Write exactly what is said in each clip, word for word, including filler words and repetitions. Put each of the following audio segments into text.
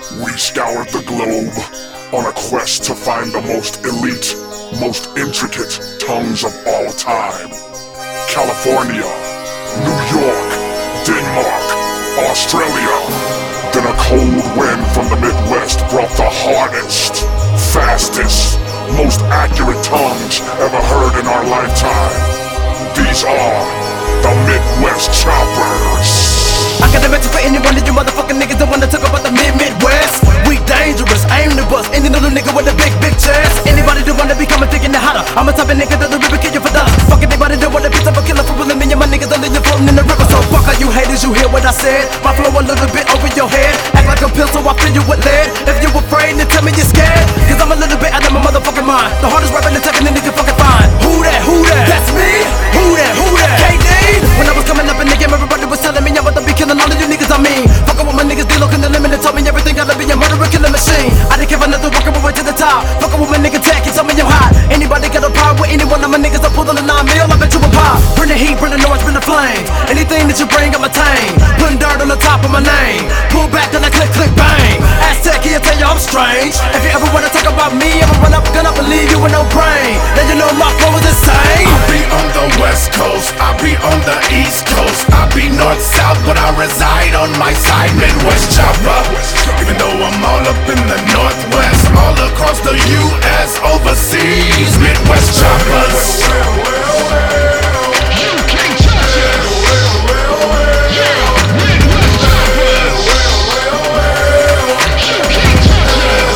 We scoured the globe on a quest to find the most elite, most intricate tongues of all time. California, New York, Denmark, Australia. Then a cold wind from the Midwest brought the hardest, fastest, most accurate tongues ever heard in our lifetime. These are the Midwest Choppers. I got a message for anyone of you motherfucking niggas that wanna talk about the mid-Midwest. We dangerous, aim to bust any little nigga with a big, big chest. Anybody that wanna become a thick and hotter, I'm a type of nigga that'll river kill you for dollars. Fuck anybody that wanna be some killer for real, me and my niggas that leave you floating in the river. So fuck all you haters, you hear what I said? My flow a little bit over your head. Act like a pill so I fill you with lead. If you afraid, then tell me you're scared. Cause I'm a little bit out of my motherfucking mind. The hardest rapper in the tech and then you can fucking find. Who that, who that? That's me. Who that, who that? K D. When I was coming up in the game, everybody was telling me I'm about to be killing all of you niggas, I mean. Fuckin' with my niggas, they looking the limit and told me everything gotta be a murderer, killing machine. I didn't care for nothing, walking my way to the top. Fuckin' with my nigga Tech, he told me I'm hot. Anybody got a problem with any one of my niggas, I pull on the nine mil, I bet you a pop. Bring the heat, bring the noise, bring the flames. Anything that you bring, I'ma tame. Putting dirt on the top of my name. Pull back, then I click, click, bang. Aztec, he'll tell you I'm strange. If you ever wanna talk about me, I'ma run up, gun up and leave you with no brain. Then you know my flow is insane. I be on the West Coast, I be on the East Coast, I be North South, but I reside on my side, Midwest Chopper. Even though I'm all up in the Northwest, all across the U S, overseas, Midwest Choppers. You can't touch it. Yeah, Midwest Choppers. You can't touch it.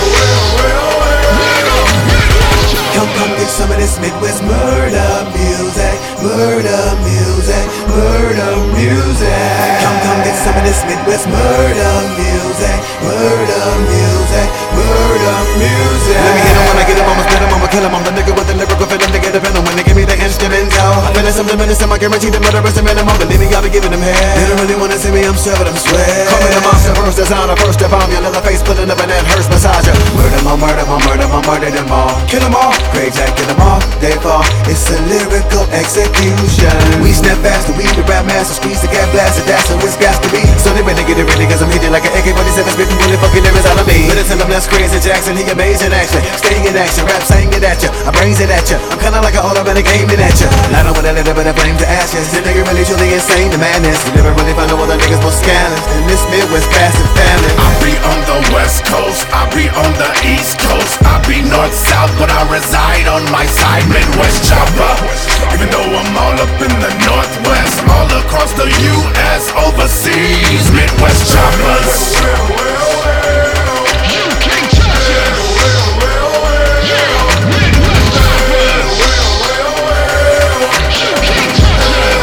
Midwest Choppers. Come, come get some of this Midwest murder music, murder music, murder music. Come, come get some of this Midwest murder music, murder music, murder music. Let me hit 'em when I get 'em, I'ma split 'em, I'ma kill 'em. I'm the nigga with the lyrical feeling to get a venom when they give me the instrumental. I'm feeling something menacing, I guarantee the murder is the minimum. Believe me, I'll be giving them head. They don't really wanna see me, I'm serving them sweat. Call me the monster, first designer, first step on your leather face, pulling up in that hearse massager. Murder, my murder, my murder, my murder them all. Kill them all, Craig Jack, kill them all, they fall. It's a lyrical execution. We snap fast, we the rap master, squeeze the gas blast, that's how it's got to be. So they better get it ready, cause I'm hitting like an A K forty-seven, spitting bullet, fucking lyrics out of me. But tell them that's crazy Jackson, he amazing action. Staying in action, rap saying it at ya, I brains it at ya. I'm kinda like an automatic aiming at ya. I don't wanna let it, but I flame to ashes. The nigga really truly insane, the madness. You never really find out what the niggas most scandalous. In this Midwest past and family. I be on the West Coast, I be on the East Coast, I be North South, but I reside on my side, Midwest Chopper. Even though I'm all up in the Northwest, all across the U S, overseas, Midwest Choppers. You can't touch it. Yeah, Midwest Choppers. You can't touch it.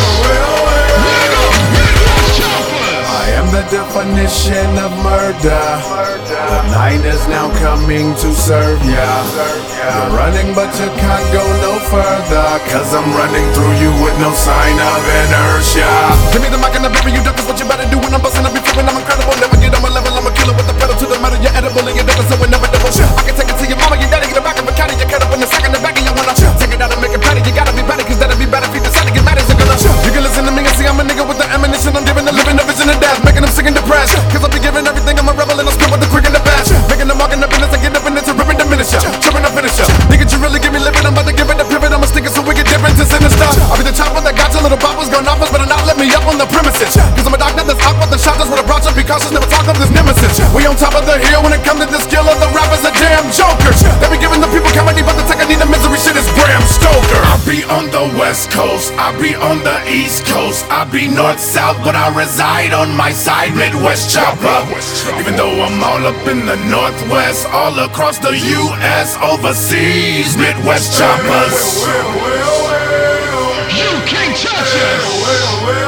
Midwest Choppers. I am the definition of murder. The night is now coming to serve ya. You're running but you can't go no further, cause I'm running through you with no sign of inertia. Give me the mic and I'll bury you, duck is what you better do when I'm busting up your floor and I'm incredible. Never get on my level, I'm a killer with the pedal to the metal. You're edible and you're different, so inevitable. I can take it to your mama, your daddy, get it back of a caddy. You cut up in the sack in the back and you wanna take it out and make it patty. You gotta be better, cause that'll be better if you decide to get mad as a gonna. You can listen to me and see I'm a nigga with the ammunition. I'm giving the living the vision of death, making them sick and depressed. Cause I'll be giving everything, I'm a rebel and I'll spit with the quick and the fast. Making them mark in the business, I get up in it to rip and diminish ya. Tripping up finish ya. Nigga, you really give me living, I'm about to give it a pivot. I'm a stinker so we get differences in the stuff. I'll be the chopper that got your little boppers going off us, but not let me up on the premises. Cause I'm a doctor that's out with the shot, that's what I brought you. Be cautious, never talk of this nemesis. We on top of the hill when it comes to the skill of the rappers, the damn jokers. They be giving the people comedy, but the tech I need the misery shit is Bram Stoker. I be on the West Coast, I be on the East Coast, I be North South, but I reside on my side, Midwest Chopper. Even though I'm all up in the Northwest, all across the U S, overseas, Midwest Choppers. You can't touch it.